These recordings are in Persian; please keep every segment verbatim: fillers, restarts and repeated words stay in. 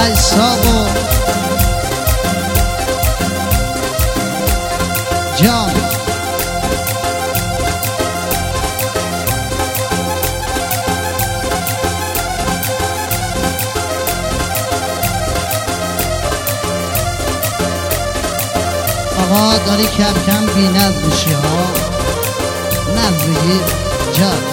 ای ساقو جان آقا داری کم کم بی نظم میشی ها، نظم بگیر جان.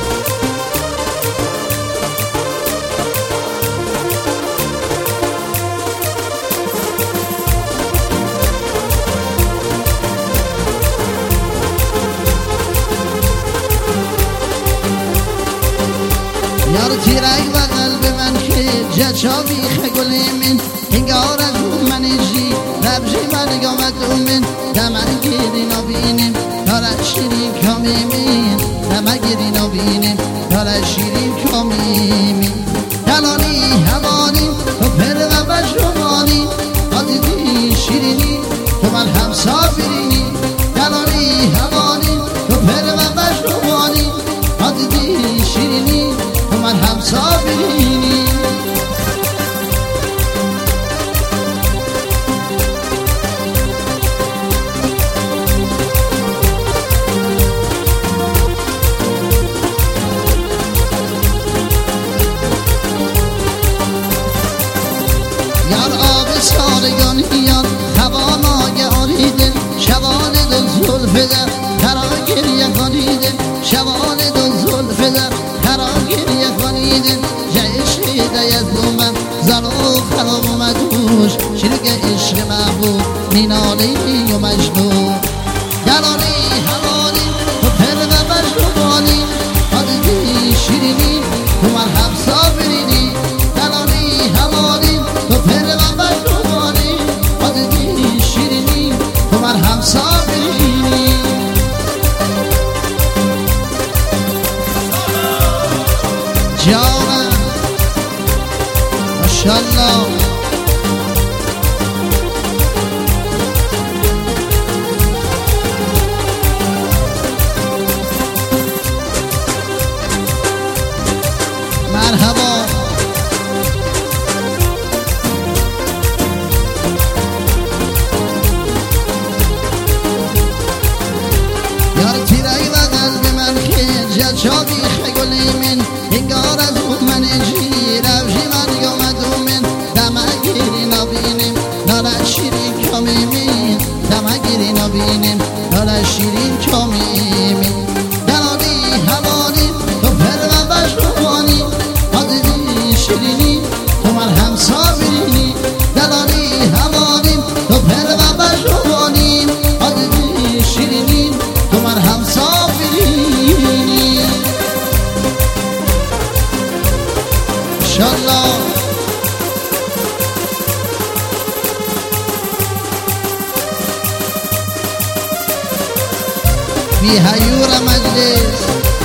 یار تیرک و قلب من که جچا بیخه گلی من هنگار از من جی ربجی من گامت اومن دمن گیری نبینیم دارد شیرین کامیمین دمن گیری نبینیم دارد شیرین کامیمین دلانی همانی تو پر و بشمانی آدیدی شیرینی تو من همسا برینی دلانی همانی تو پر و بشمانی آدیدی شیرینی تو من همسا برینی. یار آب سارگان ایان خوان آگه آریده شوان دو زلف در خرا گریه خانیده شوان دو زلف در خرا گریه خانیده جایشه دیز دومن زن و خراب و مدوش شرک عشق محبوب نینالی و مجنون دلانی همانی تو پر و مجنونی آدیدی شیرینی تو من همسا برینی دلانی همانی تو پر و مجنونی آدیدی شیرینی تو من همسا برینی. جانم ماشاءالله مرحبا یار تیرای و قلب من که جچا بیخه گلی من هنگار از اون من جی روشی من گامد اومن دمه گیری نبینیم داره شیرین کامیمین دمه گیری نبینیم داره شیرین کامیمین دلانی همانی تو پر و بشمانی آدیدی شیرینی تو من همسا برینی دلانی همانی تو پر و بشمانی آدیدی شیرینی تو من همسا برینی. انشالله بی حیور مجلس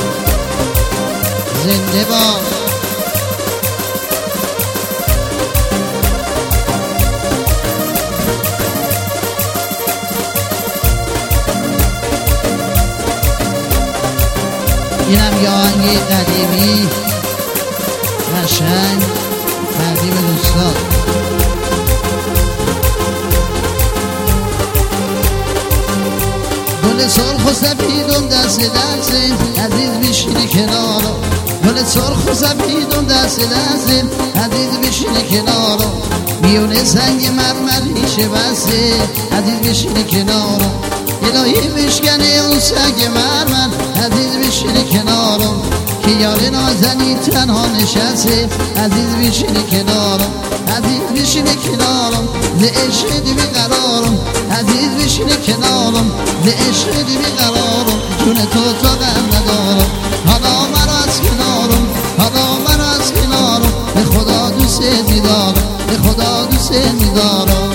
زنده باد. اینم یه آهنگ قدیمی قشنگ تقدیم دوستان. گل سرخ و سفیدم دست دست عزیز بشینی کنارم گل سرخ و سفیدم دست دست عزیز بشینی کنارم میونه سنگ مرمر هیشه بسته عزیز بشینی کنارم الهی بشکنه اون سنگ مرمر عزیز بشینی کنارم که یار نازنی تنها نشسته عزیز بشینی کنارم عزیز بشینی کنارم ز عشق دی بیقرارم عزیز بشینی کنارم ز عشق دی بیقرارم جون تو طاقت ندارم حالا مرا از کنارم حالا مرا از کنارم به خدا دوست می‌دارم به خدا دوست می‌دارم.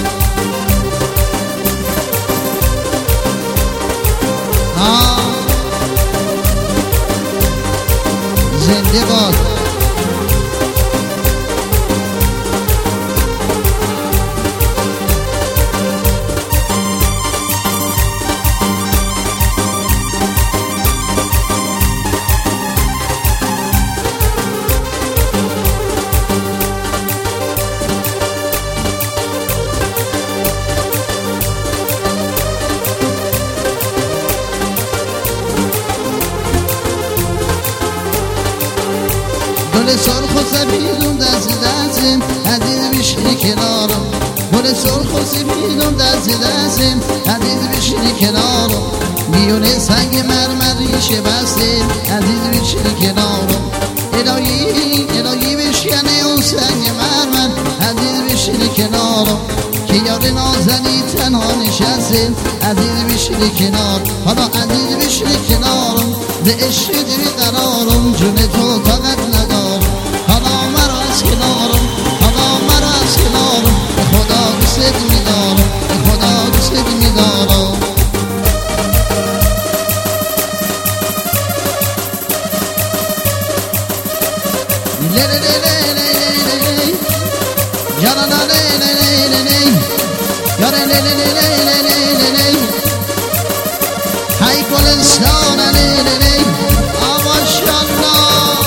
زنده باد. گل سرخ و سفیدون دست دستیم عزیز بشینی کنارم گل سرخ و سفیدون دست دستیم عزیز بشینی کنارم میونه سنگ مرمریشه بستیم عزیز بشینی کنارم الهی الهی بشکنه اون سنگ مرمر عزیز بشینی کنارم که یار نازنی تنها نشستیم عزیز بشینی کنار حالا عزیز بشینی کنارم به عشق دیوی قرارم جون تو طاقت ندارم حالا مرا از کنارم حالا مرا از کنارم به خدا دوست میدارم به خدا دوست میدارم لی لی لی لی لی لی لی یارا لی لی لی لی لی یارا لی لی لی لی لی لی لی های گلستان لی لی لی ماشاءالله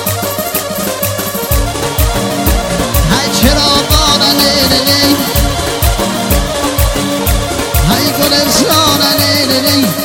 های چراغان لی لی لی های گلستان لی لی لی